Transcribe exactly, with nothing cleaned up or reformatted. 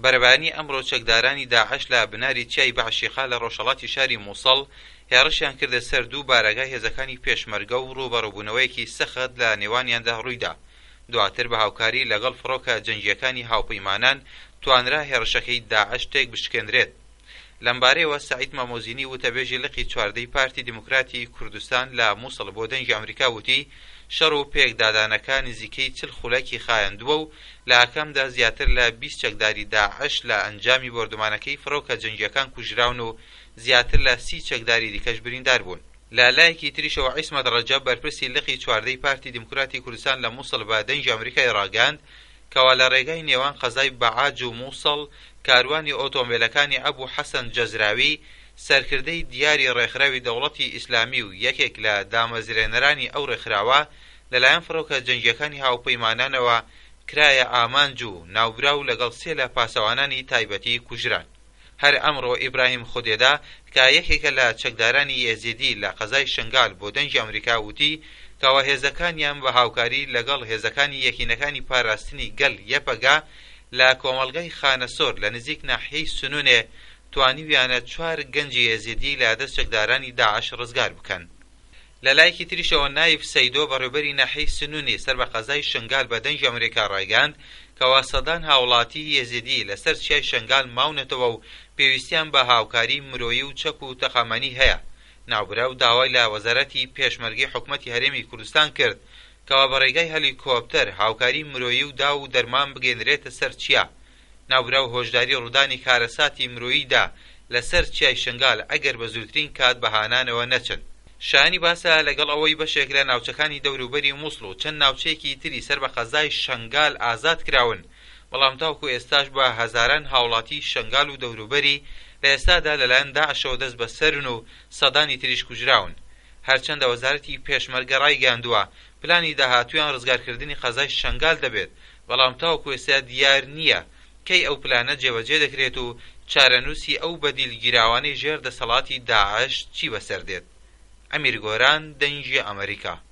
بەرەبانی ئەمڕۆ چەکدارانی داعش لە بناری چیای بەعشیقا لە ڕۆژهەڵاتی شاری مووسڵ هێڕشیان کردە سەر دوو بارەگای هێزەکانی پێشمەرگە و ڕووبەڕووبوونەوەیەکی سەخت لە نێوانیاندا ڕوویدا. دواتر بە هاوکاری لەگەڵ فڕۆکە جەنگیەکانی هاوپەیمانان توانرا هێڕشەکەی داعش تێک بشکێنرێت. لەمبارەیەوە سعید مامۆزینی وتەبێژی لقی چواردەی پارتی دیموکراتی کوردستان لە مووسڵ بۆ دەنگی ئەمریکا وتی شەڕ و پێکدادانەکە نزیکەی چل خولەکی خایەندووە و لە ئاکامدا زیاتر لە بیست چەکداری داعش لە ئەنجامی بۆردومانەکەی فڕۆکە جەنگیەکان کوژراون و زیاتر لە سی چەکداری دیکەش بریندار بوون. لە لایەکی تریشەوە عیسمەت ڕەجەب بەرپرسی لقی چواردەی پارتی دیموکراتی کوردستان لە مووسڵ بە دەنگی ئەمریکای ڕاگەاند کەوا لە ڕێگای نێوان قەزای بەعاج و مووسڵ کاروانی ئۆتۆمبیلەکانی ئەبوو حەسەن جەزراوی سەرکردەی دیاری ڕێکخراوی دەوڵەتی ئیسلامی و یەکێک لە دامەزرێنەرانی ئەو ڕێکخراوە لەلایەن فڕۆکە جەنگیەکانی هاوپەیمانانەوە کرایە ئامانج و ناوبراو لەگەڵ سێ لە پاسەوانانی تایبەتی کوژران. هەر ئەمڕۆ ئیبراهیم خودێدا کە یەکێکە لە چەکدارانی یەزیدی لە قەزای شنگال بۆ دەنگی ئەمریکا وتی کەوا هێزەکانیان بە هاوکاری لەگەڵ هێزەکانی یەکینەکانی پاراستنی گەل یەپەگا لە کۆمەڵگەی خانەسۆر لە نزیک ناحیەی سنوونێ توانیویانە چوار گەنجی یەزیدی لە دەست چەکدارانی داعش ڕزگار بکەن. لە لایەکی تریشەوە نایب سەیدۆ بەڕێوەبەری ناحیەی سنوونی سەر بە قەزای شنگال بە دەنگی ئەمریکا ڕایگاند کەوا سەدان هاوڵاتی یەزیدی لەسەر چیای شنگال ماونەتەوە و پێویستیان بە هاوکاری مرۆیی و چەک و تەقامەنی هەیە. ناوبراو داوای لە وەزارەتی پێشمەرگەی حکوومەتی هەرێمی کوردستان کرد کەوا بە ڕێگای هەلیکۆپتەر هاوکاری مرۆیی و دا و دەرمان بگەێنرێتە سەر چیا. ناوبراو هۆشداری ڕوودانی کارەساتی مرۆییدا لەسەر چیای شنگال ئەگەر بە زووترین کات بەهانانەوە نەچن. شانی باسە لەگەڵ ئەوەی بەشێک لە ناوچەکانی دەوروبەری مووسڵ و چەند ناوچەیەکی تری سەر بە قەزای شنگال ئازاد کراون، بەڵام تاوکو ئێستاش بە هەزاران هاوڵاتی شنگال و دەوروبەری لە ئێستادا لەلایەن داعشەوە دەست بەسەرن و سەدانی تریش کوژراون. هەرچەندە وەزارەتی پێشمەرگە ڕایگەاندووە پلانی داهاتوویان ڕزگارکردنی قەزای شنگال دەبێت، بەڵام تاوکو ئێستا دیار نییە کەی ئەو پلانە جێبەجێ دەکرێت و چارەنووسی ئەو بەدیلگیراوانەی ژێر دەسەڵاتی داعش چی بەسەر دێت. ئەمیر گۆران، دەنگی ئەمریکا.